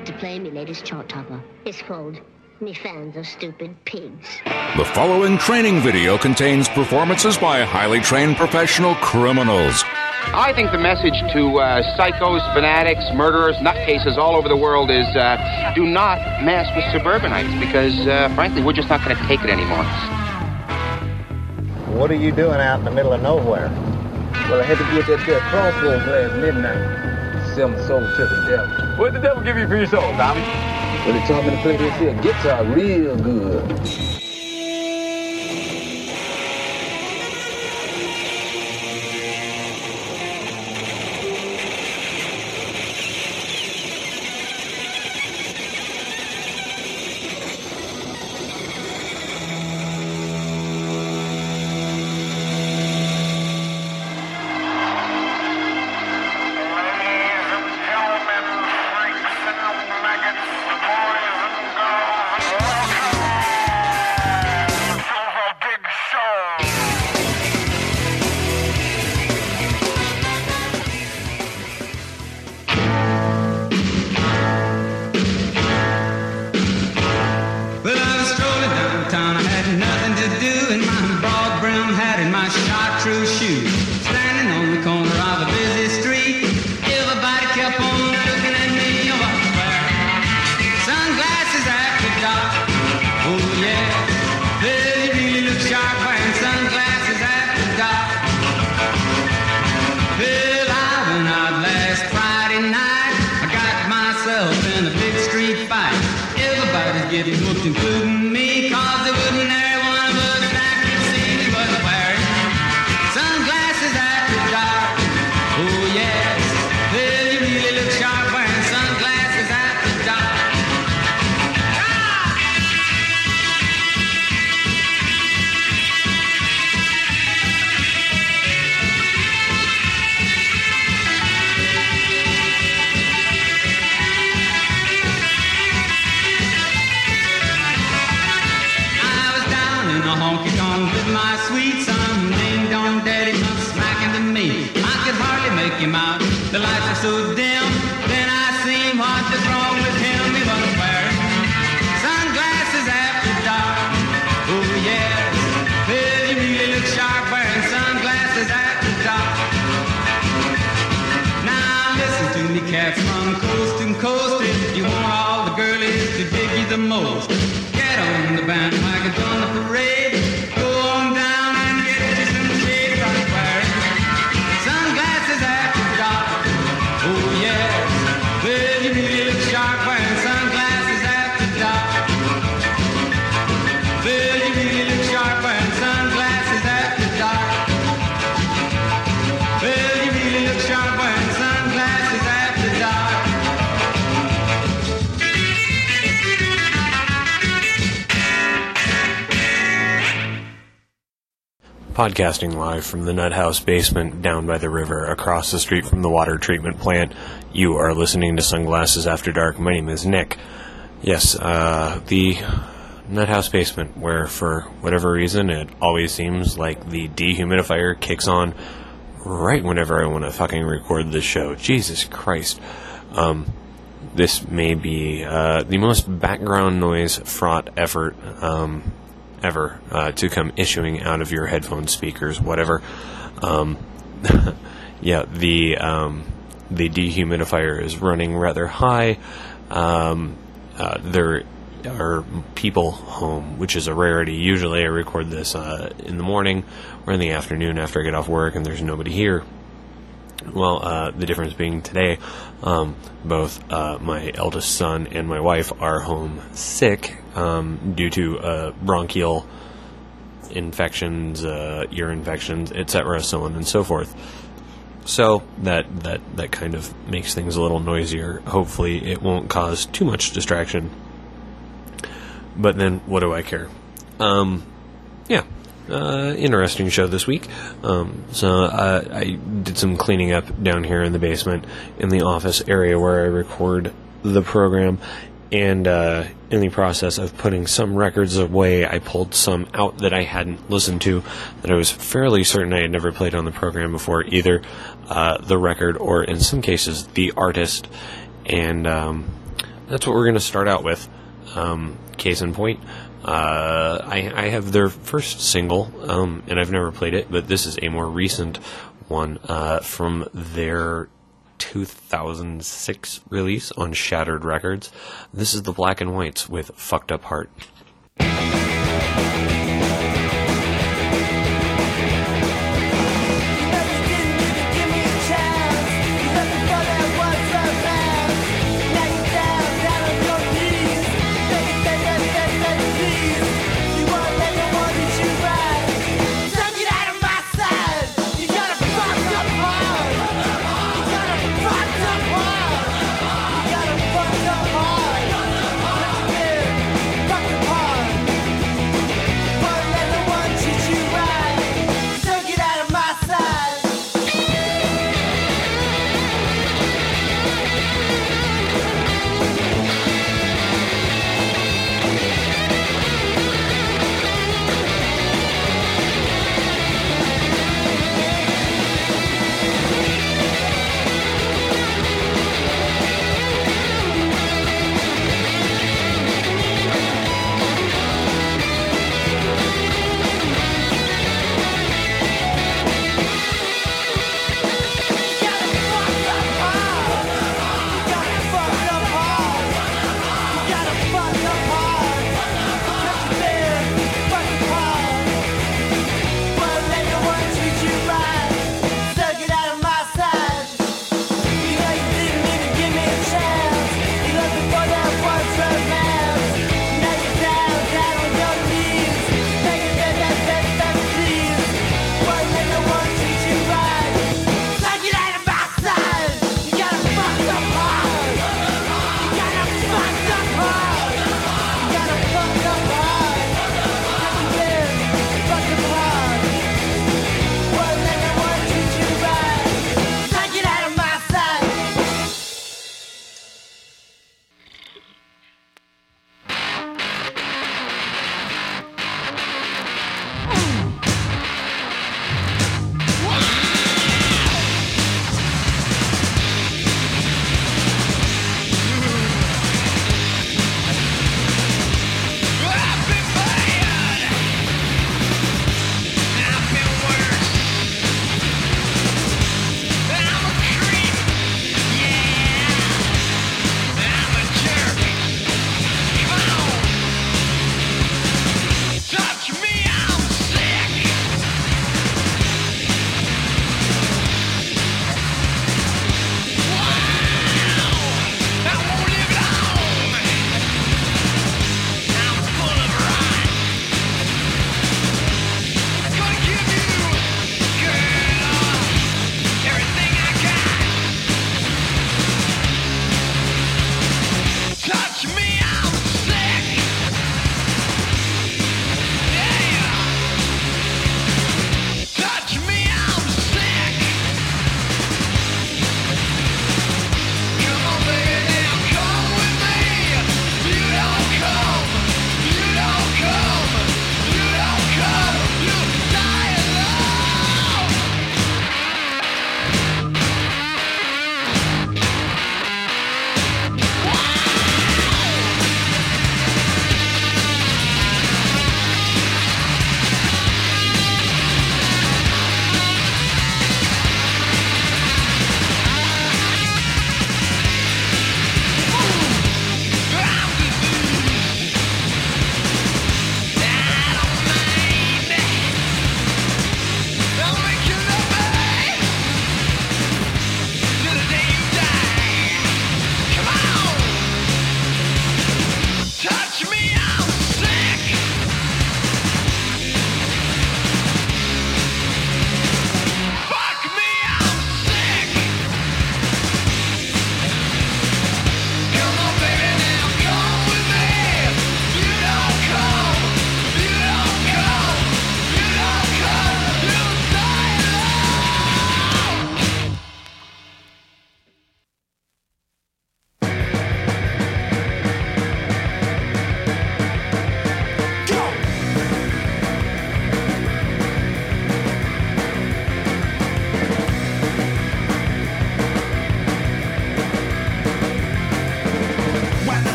like to play me latest chart topper. It's called Me Fans Are Stupid Pigs. The following training video contains performances by highly trained professional criminals. I think the message to psychos, fanatics, murderers, nutcases all over the world is do not mess with suburbanites because, frankly, we're just not going to take it anymore. What are you doing out in the middle of nowhere? Well, I had to get that there crossroads last midnight. Sell my soul to the devil. What did the devil give you for your soul, Tommy? Well, he taught me to play this here guitar real good. Including me, cause there wouldn't there one of us that could see me wasn't wearing sunglasses after dark. Oh yes, well you really look sharp wearing sunglasses after dark. My sweet son, ding-dong daddy comes smacking to me. I could hardly make him out, the lights are so dim. Then I seen what was wrong with him. He was wearing sunglasses after dark. Oh yes, well you really look sharp wearing sunglasses after dark. Now listen to me cats from coast to coast. If you want all the girlies to dig you the most, get on the bandwagon, join the parade. Podcasting live from the Nut House basement down by the river across the street from the water treatment plant. You are listening to Sunglasses After Dark. My name is Nick. Yes, the Nut House basement, where for whatever reason it always seems like the dehumidifier kicks on right whenever I want to fucking record this show. Jesus Christ. This may be the most background noise fraught effort ever to come issuing out of your headphone speakers, whatever. Yeah, the dehumidifier is running rather high. There are people home, which is a rarity. Usually I record this in the morning or in the afternoon after I get off work and there's nobody here. Well, the difference being today, both my eldest son and my wife are home sick due to bronchial infections, ear infections, etc., so on and so forth. So that kind of makes things a little noisier. Hopefully it won't cause too much distraction. But then, what do I care? Yeah. Interesting show this week. So I did some cleaning up down here in the basement in the office area where I record the program, and in the process of putting some records away, I pulled some out that I hadn't listened to, that I was fairly certain I had never played on the program before, either the record or in some cases the artist, and that's what we're going to start out with. Case in point, I have their first single, and I've never played it, but this is a more recent one from their 2006 release on Shattered Records. This is the Black and Whites with Fucked Up Heart.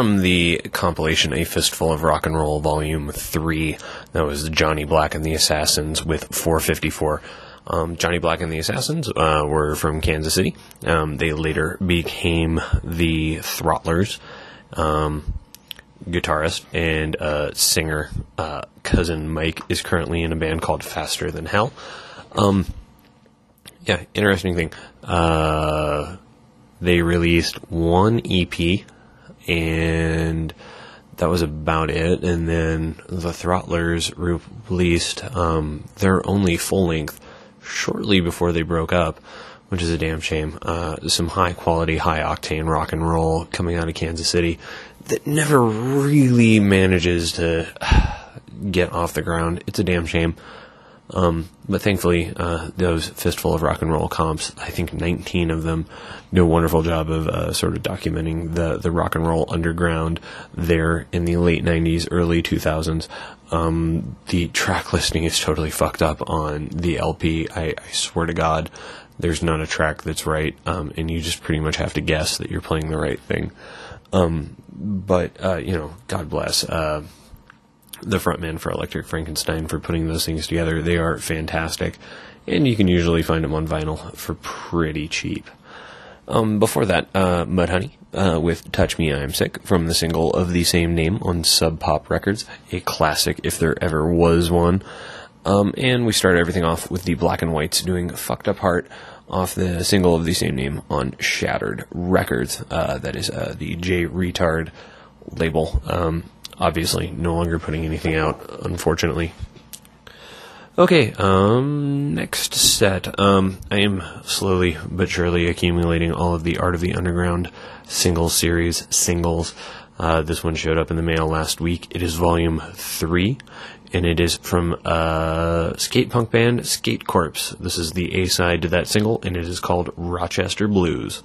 from the compilation A Fistful of Rock and Roll Volume 3. That was Johnny Black and the Assassins with 454. Johnny Black and the Assassins were from Kansas City. They later became the Throttlers. Guitarist and singer Cousin Mike is currently in a band called Faster Than Hell. Yeah, interesting thing. They released one EP, and that was about it. And then the Throttlers released their only full length shortly before they broke up, which is a damn shame. Some high quality, high octane rock and roll coming out of Kansas City that never really manages to get off the ground. It's a damn shame. But thankfully, those Fistful of Rock and Roll comps, I think 19 of them, do a wonderful job of sort of documenting the rock and roll underground there in the late 90s, early 2000s. The track listing is totally fucked up on the LP. I swear to God, there's not a track that's right, and you just pretty much have to guess that you're playing the right thing. But God bless the frontman for Electric Frankenstein for putting those things together. They are fantastic, and you can usually find them on vinyl for pretty cheap. Before that, Mudhoney with Touch Me, I Am Sick, from the single of the same name on Sub Pop Records, a classic if there ever was one. And we started everything off with the Black and Whites doing Fucked Up Heart off the single of the same name on Shattered Records. That is the J Retard label. Obviously, no longer putting anything out, unfortunately. Okay, next set. I am slowly but surely accumulating all of the Art of the Underground single series singles. This one showed up in the mail last week. It is volume 3, and it is from skate punk band Skate Corpse. This is the A-side to that single, and it is called Rochester Blues.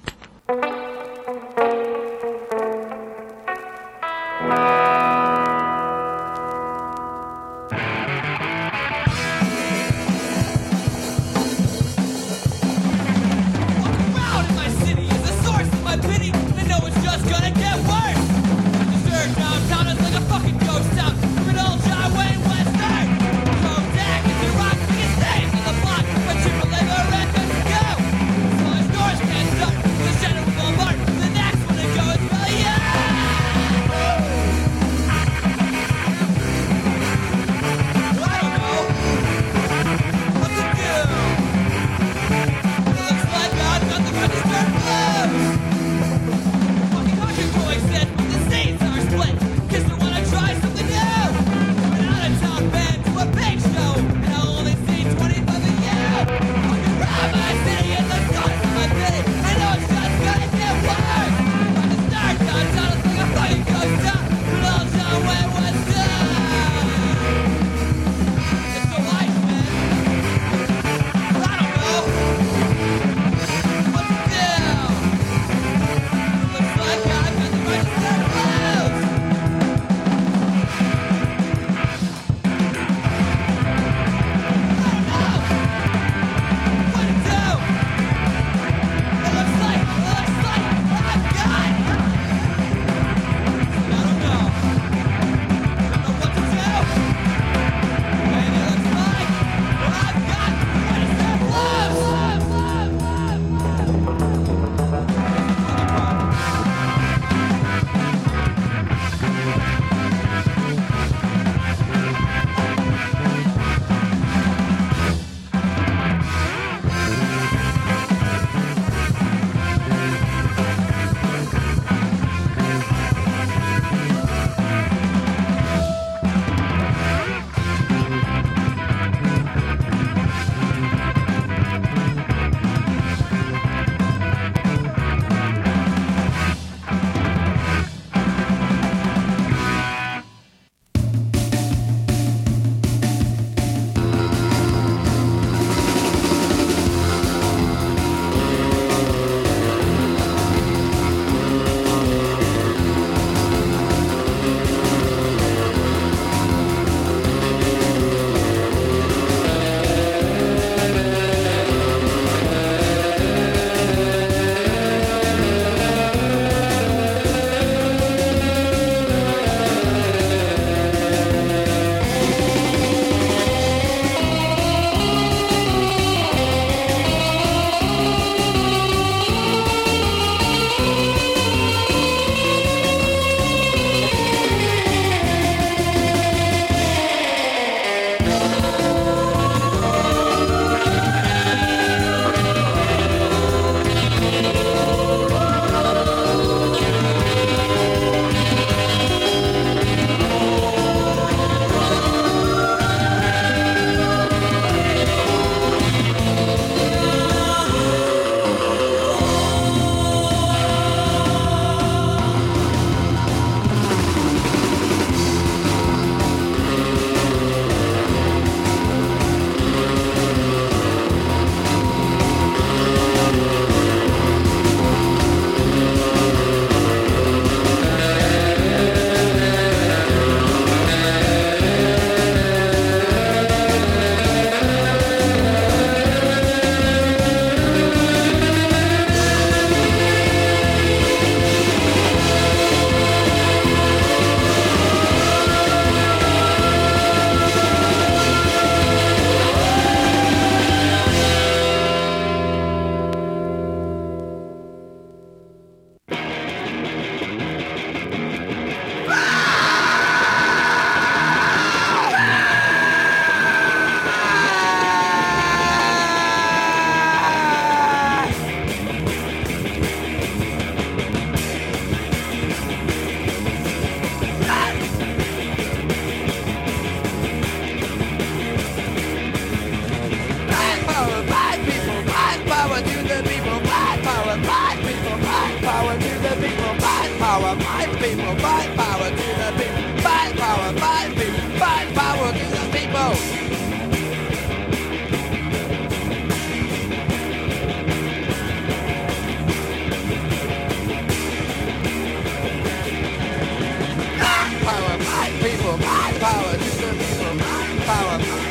This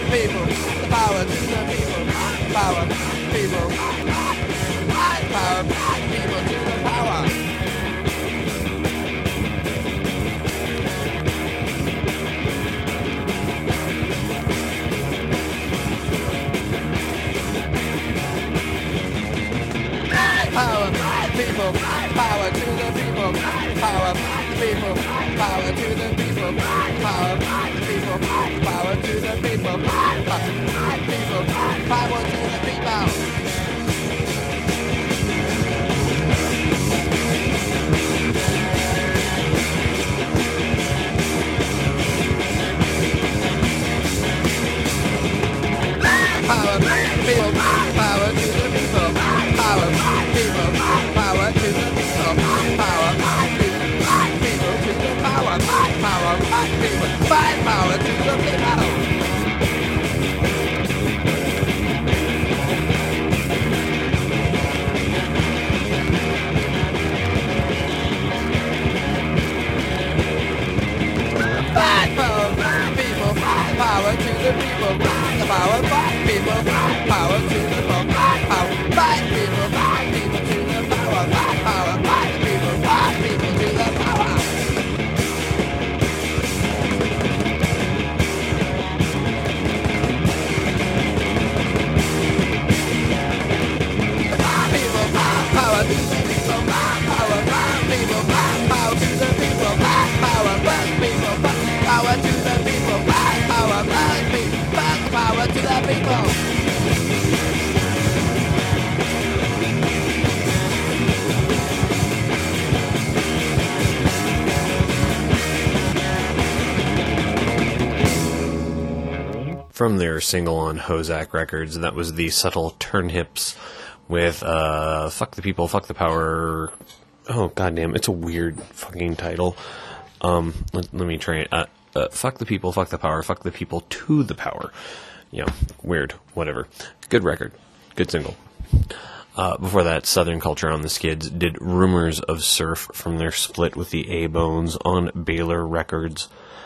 people, the power to the people, power, people, power, people to the power. Power, people, power to the people, power, people, power to the people, power, people, power to the people, people, power to the people. Power, people, power to the people, power, people, power to the people, power, people to the power, power, people, power to the people. People, power to the people, the power, people, power to the people, power, people, people to the power, power, people to the power. People, power to the people, power, people, power to the people, power, people, power to the people, power, people, power to the people. From their single on Hozak Records, that was the Subtle Turnhips with Fuck the People, Fuck the Power. Oh, goddamn, it's a weird fucking title. Let me try it. Fuck the People, Fuck the Power, Fuck the People to the Power. You know, weird, whatever. Good record. Good single. Before that, Southern Culture on the Skids did Rumors of Surf from their split with the A-Bones on Baylor Records.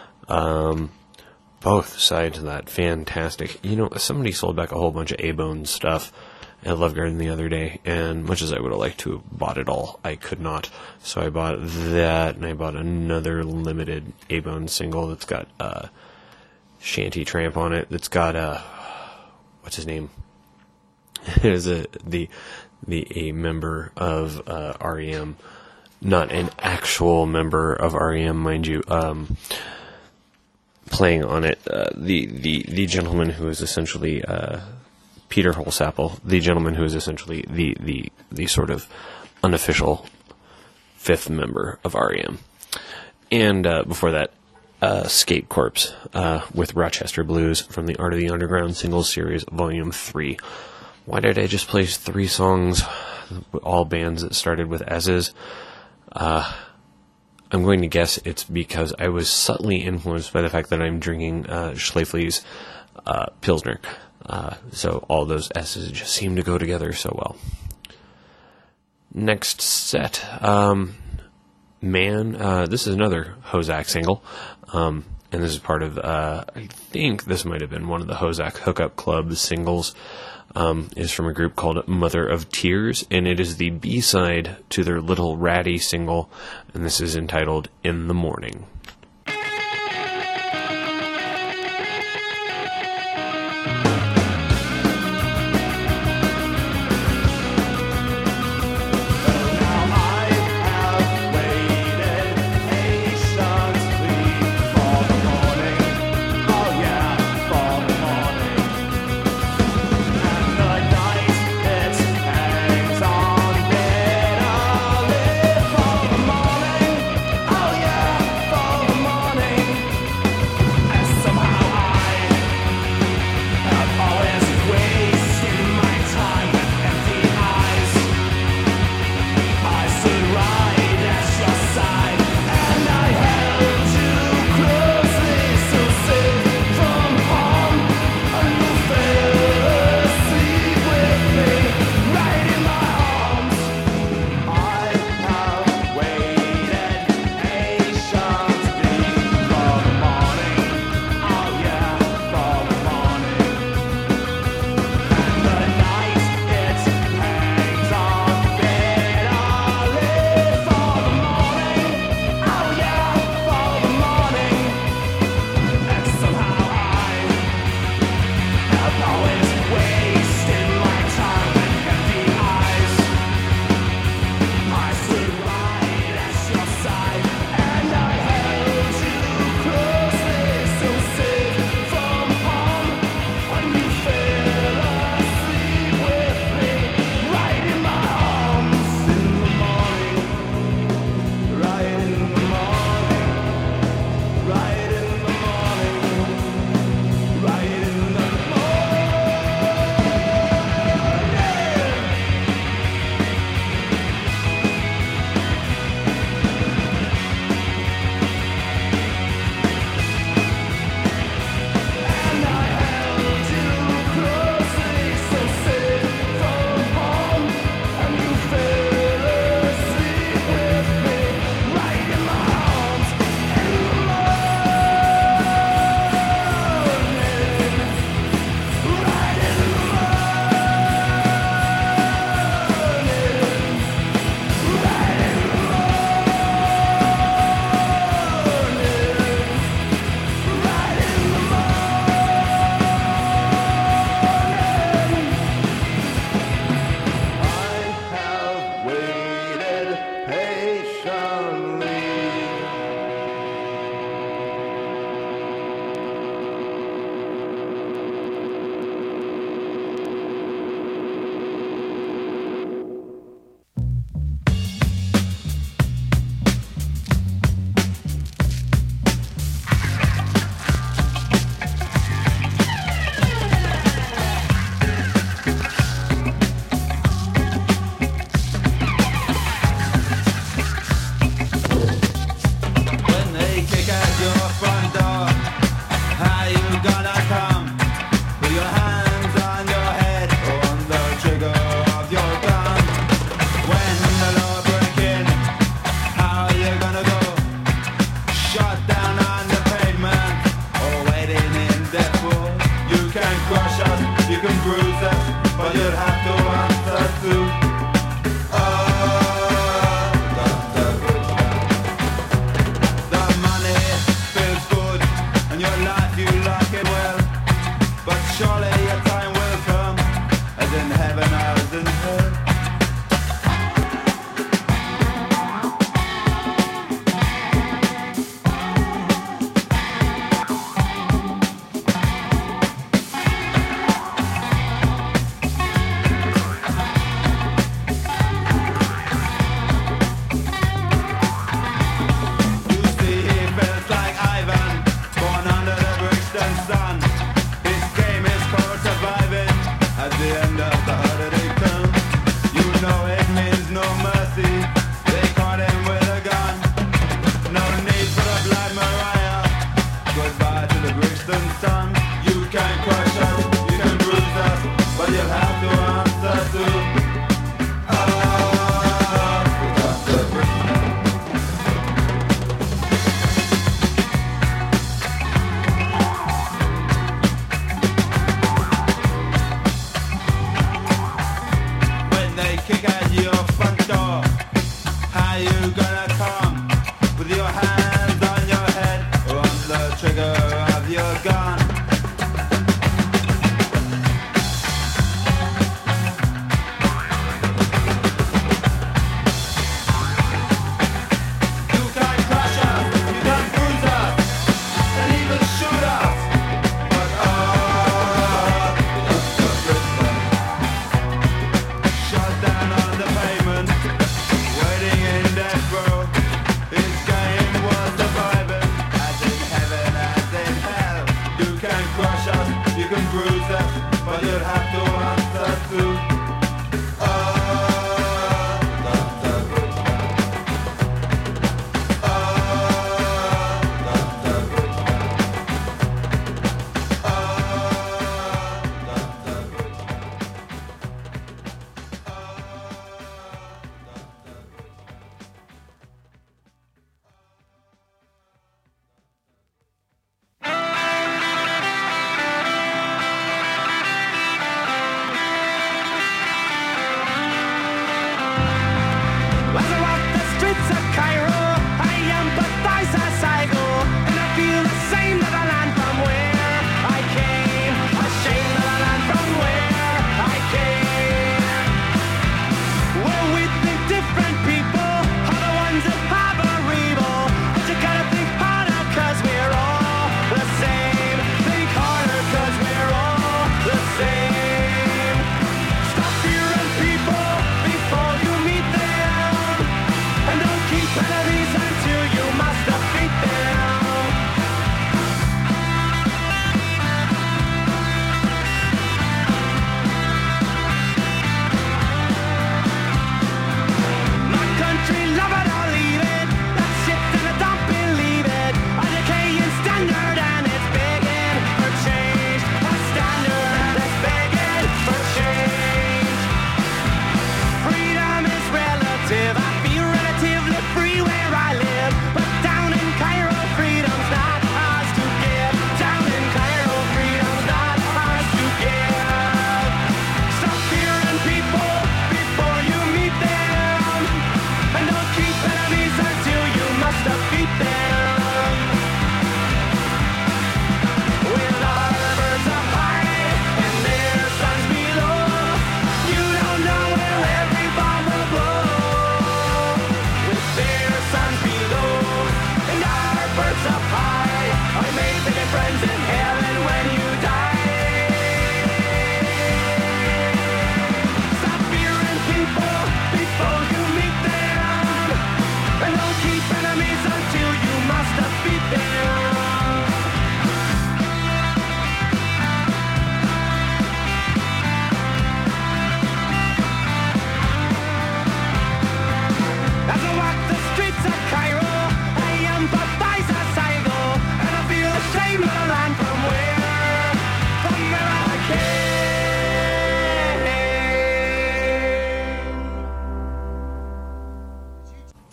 Both sides of that, fantastic. You know, somebody sold back a whole bunch of A-Bones stuff at Love Garden the other day, and much as I would have liked to have bought it all, I could not. So I bought that, and I bought another limited A-Bones single that's got Shanty Tramp on it, that's got, what's his name? It is a member of REM, not an actual member of REM, mind you, playing on it. The gentleman who is essentially Peter Holsapple, the gentleman who is essentially the sort of unofficial fifth member of REM. And before that, Skate Corpse with Rochester Blues from the Art of the Underground Singles Series, Volume 3. Why did I just play 3 songs, all bands that started with S's? I'm going to guess it's because I was subtly influenced by the fact that I'm drinking Schlafly's Pilsner. So all those S's just seem to go together so well. Next set, Man. This is another Hozak single. And this is part of, I think this might have been one of the Hozak Hookup Club singles. Is from a group called Mother of Tears, and it is the B-side to their Little Ratty single, and this is entitled In the Morning. Oh yeah,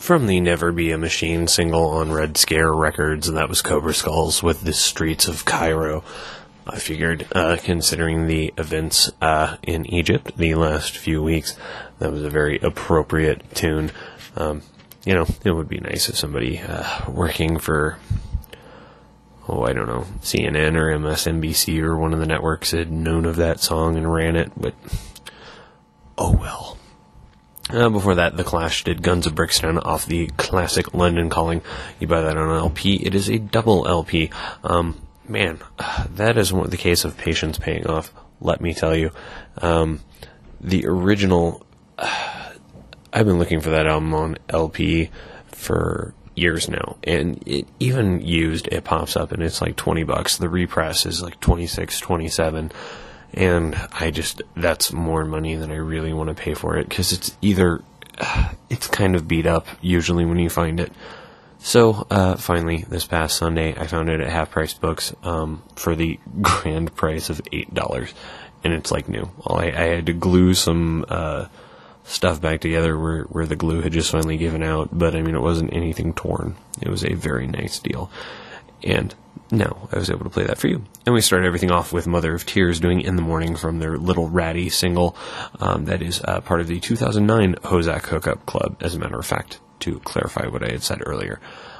from the Never Be a Machine single on Red Scare Records, and that was Cobra Skulls with The Streets of Cairo. I figured, considering the events in Egypt the last few weeks, that was a very appropriate tune. You know, it would be nice if somebody working for, I don't know, CNN or MSNBC or one of the networks had known of that song and ran it, but oh well. Before that, The Clash did Guns of Brixton off the classic London Calling. You buy that on an LP. It is a double LP. Man, that is the case of patience paying off, let me tell you. The original, I've been looking for that album on LP for years now, and it even used, it pops up and it's like $20. The repress is like $26, $27. And that's more money than I really want to pay for it, because it's either, it's kind of beat up, usually when you find it. So, finally, this past Sunday, I found it at Half Price Books, for the grand price of $8. And it's like new. I had to glue some, stuff back together where the glue had just finally given out, but I mean, it wasn't anything torn. It was a very nice deal. And now I was able to play that for you. And we started everything off with Mother of Tears doing In the Morning from their Little Ratty single. That is part of the 2009 Hozak Hookup Club, as a matter of fact, to clarify what I had said earlier.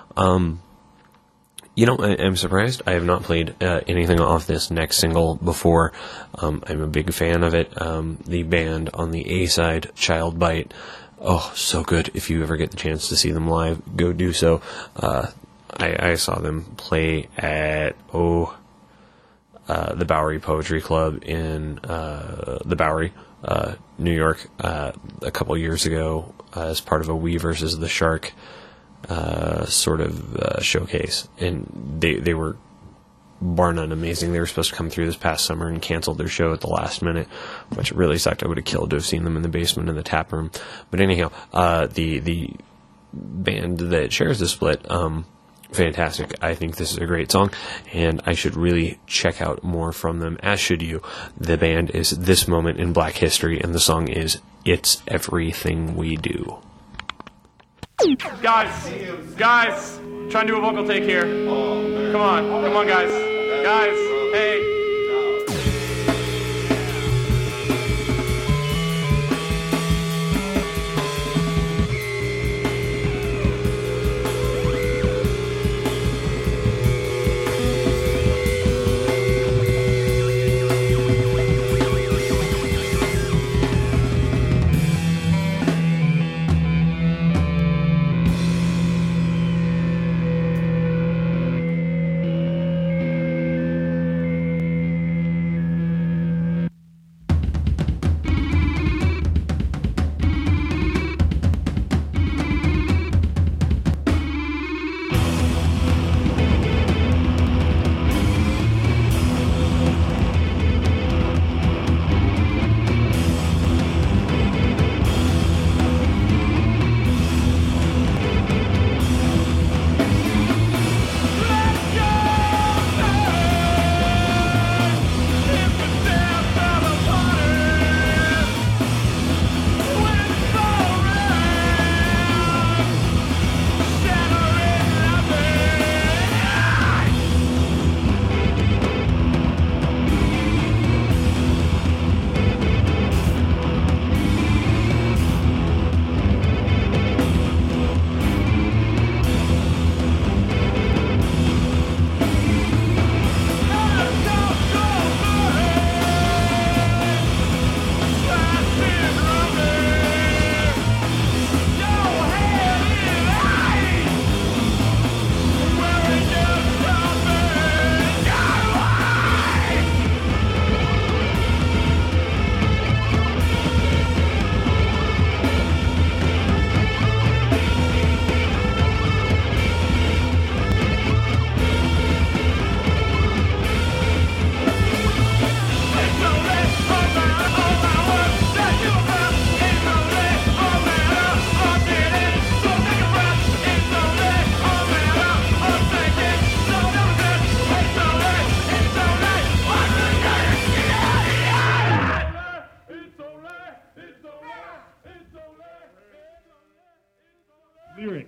You know, I'm surprised I have not played anything off this next single before. I'm a big fan of it. The band on the A-side, Child Bite, oh, so good. If you ever get the chance to see them live, go do so. I saw them play at, the Bowery Poetry Club in the Bowery, New York, a couple years ago as part of a We versus the Shark sort of showcase. And they were bar none amazing. They were supposed to come through this past summer and canceled their show at the last minute, which really sucked. I would have killed to have seen them in the basement in the tap room. But anyhow, the band that shares the split, fantastic. I think this is a great song, and I should really check out more from them, as should you. The band is This Moment in Black History, and the song is It's Everything We Do. Guys, try and do a vocal take here. Come on, guys. Guys, hey.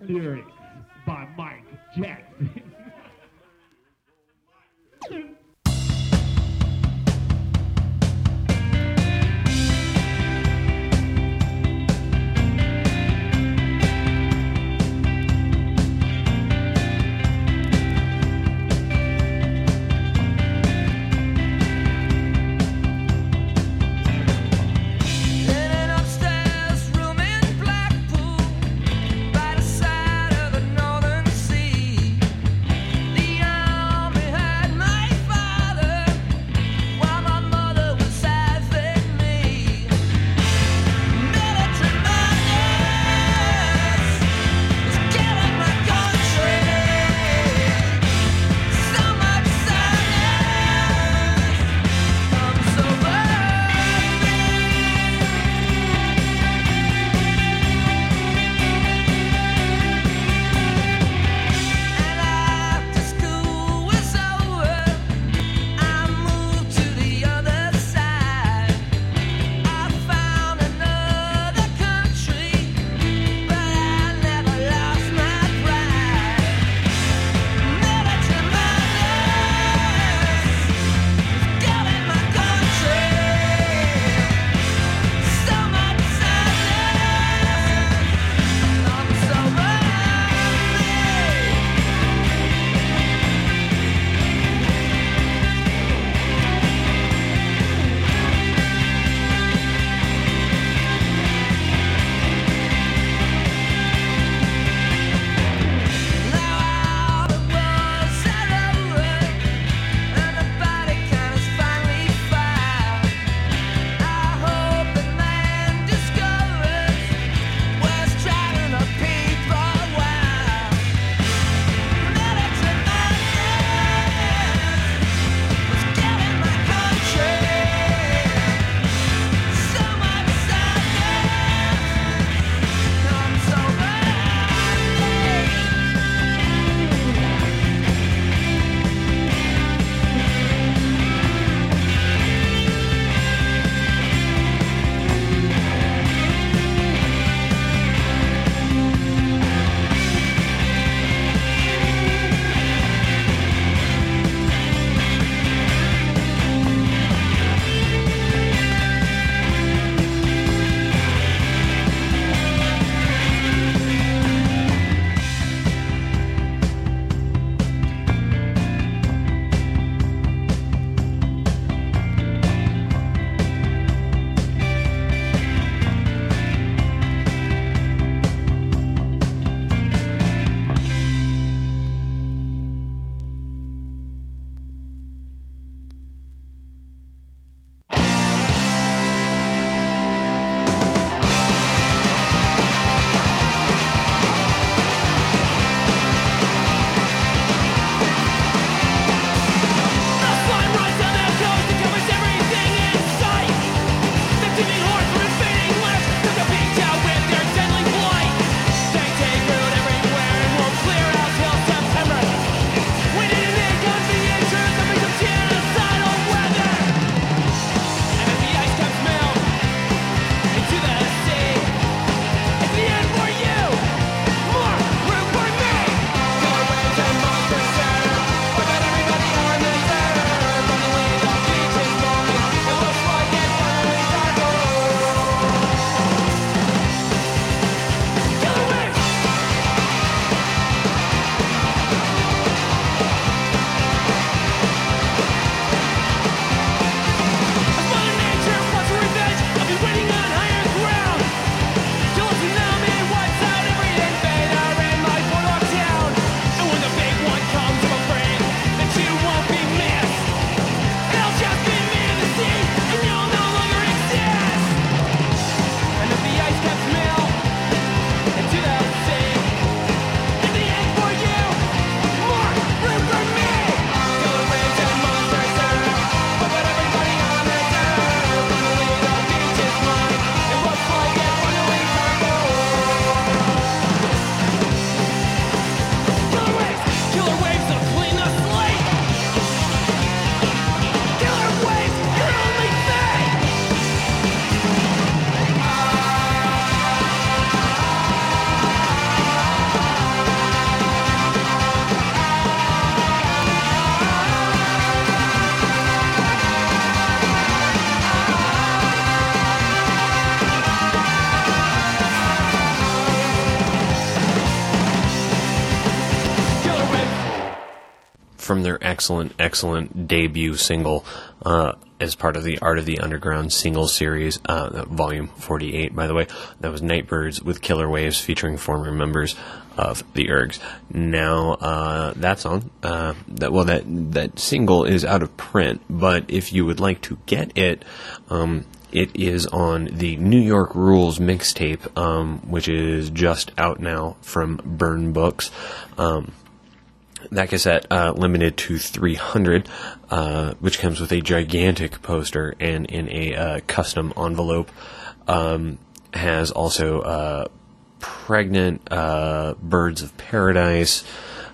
lyrics by Mike Jackson. By the side of the northern sea, from their excellent debut single as part of the Art of the Underground single series, volume 48, by the way. That was Nightbirds with Killer Waves, featuring former members of the Ergs. Now, that song, that single is out of print, but if you would like to get it, it is on the New York Rules mixtape, which is just out now from Burn Books. That cassette, limited to 300, which comes with a gigantic poster and in a custom envelope, has also Pregnant, Birds of Paradise.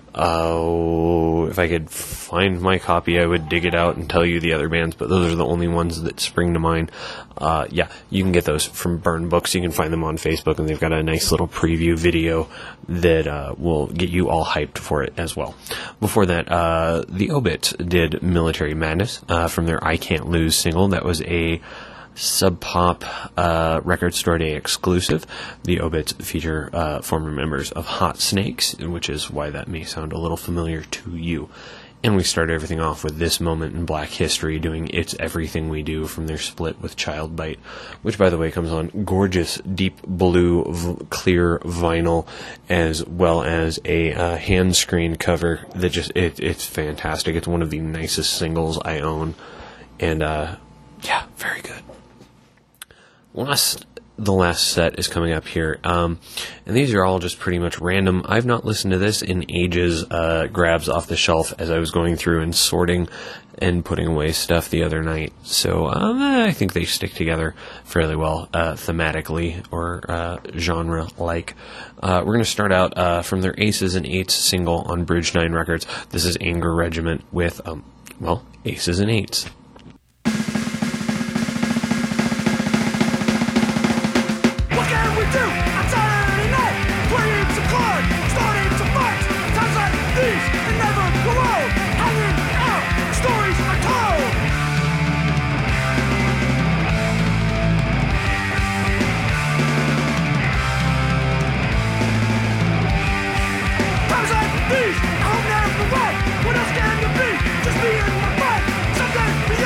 If I could find my copy, I would dig it out and tell you the other bands, but those are the only ones that spring to mind. Yeah, you can get those from Burn Books. You can find them on Facebook, and they've got a nice little preview video that will get you all hyped for it as well. Before that, the Obits did Military Madness from their I Can't Lose single. That was a Sub Pop Record Store Day exclusive. The Obits feature former members of Hot Snakes, which is why that may sound a little familiar to you. And we start everything off with This Moment in Black History doing It's Everything We Do from their split with Child Bite, which, by the way, comes on gorgeous deep blue clear vinyl, as well as a hand screen cover that just it's fantastic. It's one of the nicest singles I own, and yeah, very good. The last set is coming up here, and these are all just pretty much random. I've not listened to this in ages, grabs off the shelf as I was going through and sorting and putting away stuff the other night, so I think they stick together fairly well, thematically or genre-like. We're going to start out from their Aces and Eights single on Bridge 9 Records. This is Anger Regiment with, Aces and Eights. What else can there be? Just me and my mind. Sometimes we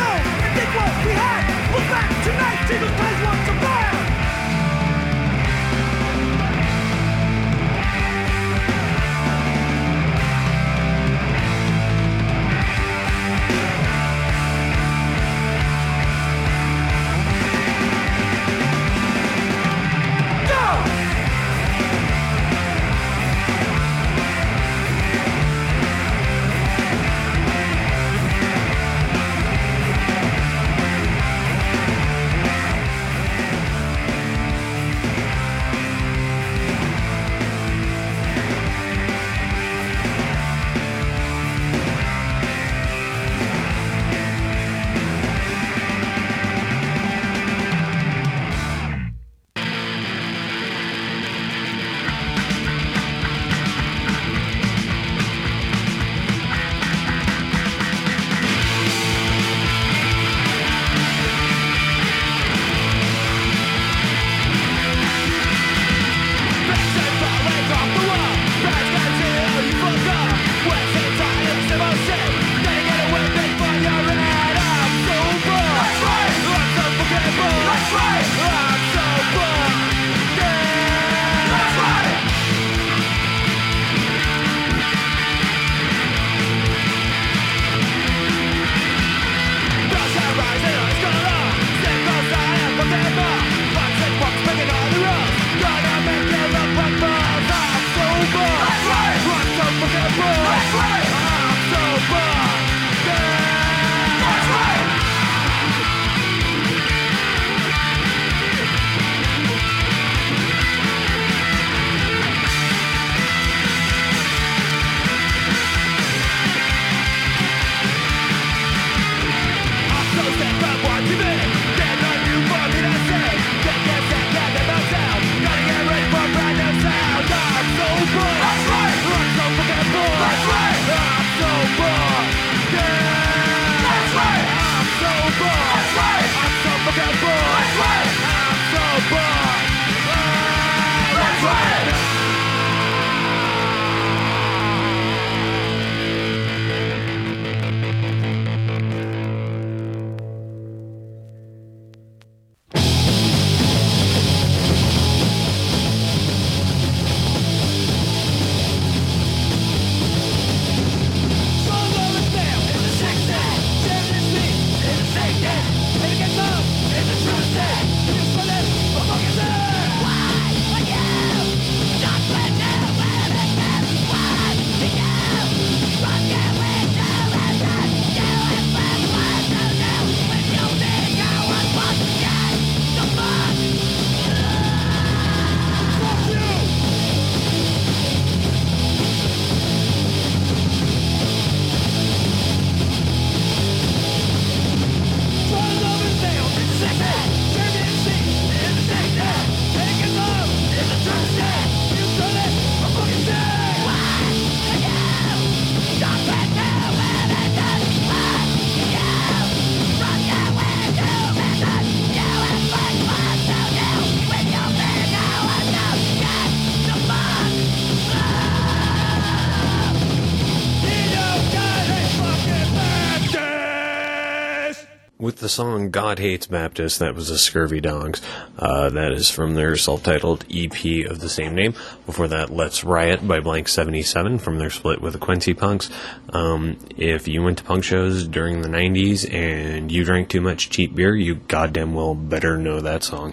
the song God Hates Baptist. That was the Scurvy Dogs. That is from their self-titled EP of the same name. Before that, Let's Riot by Blank 77 from their split with the Quincy Punks. If you went to punk shows during the 90s and you drank too much cheap beer, you goddamn well better know that song.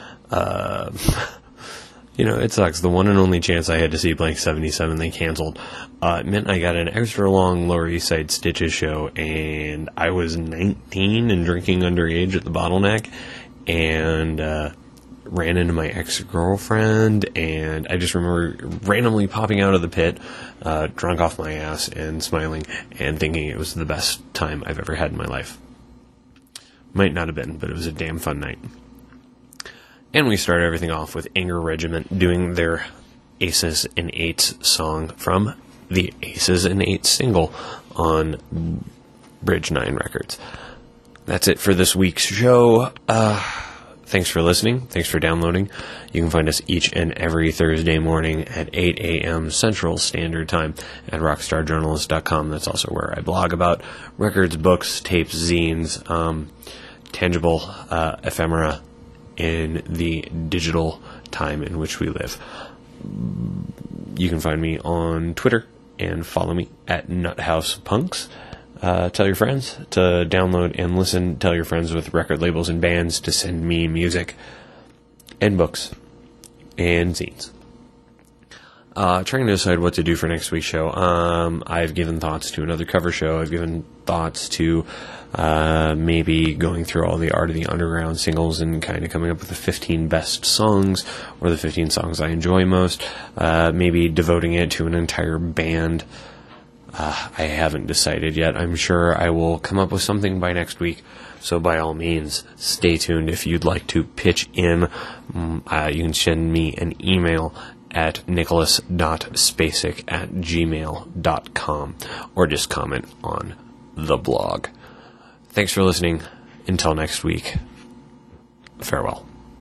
You know, it sucks. The one and only chance I had to see Blank 77, they canceled. It meant I got an extra long Lower East Side Stitches show, and I was 19 and drinking underage at the Bottleneck, and ran into my ex-girlfriend, and I just remember randomly popping out of the pit, drunk off my ass, and smiling, and thinking it was the best time I've ever had in my life. Might not have been, but it was a damn fun night. And we started everything off with Anger Regiment doing their Aces and Eights song from the Aces and Eights single on Bridge 9 Records. That's it for this week's show. Thanks for listening. Thanks for downloading. You can find us each and every Thursday morning at 8 a.m. Central Standard Time at rockstarjournalist.com. That's also where I blog about records, books, tapes, zines, tangible ephemera in the digital time in which we live. You can find me on Twitter and follow me at NutHousePunks. Tell your friends to download and listen. Tell your friends with record labels and bands to send me music and books and zines. Trying to decide what to do for next week's show. I've given thoughts to another cover show. I've given thoughts to maybe going through all the Art of the Underground singles and kind of coming up with the 15 best songs, or the 15 songs I enjoy most. Maybe devoting it to an entire band. I haven't decided yet. I'm sure I will come up with something by next week. So by all means, stay tuned. If you'd like to pitch in, you can send me an email at nicholas.spacek@gmail.com, or just comment on the blog. Thanks for listening. Until next week, farewell.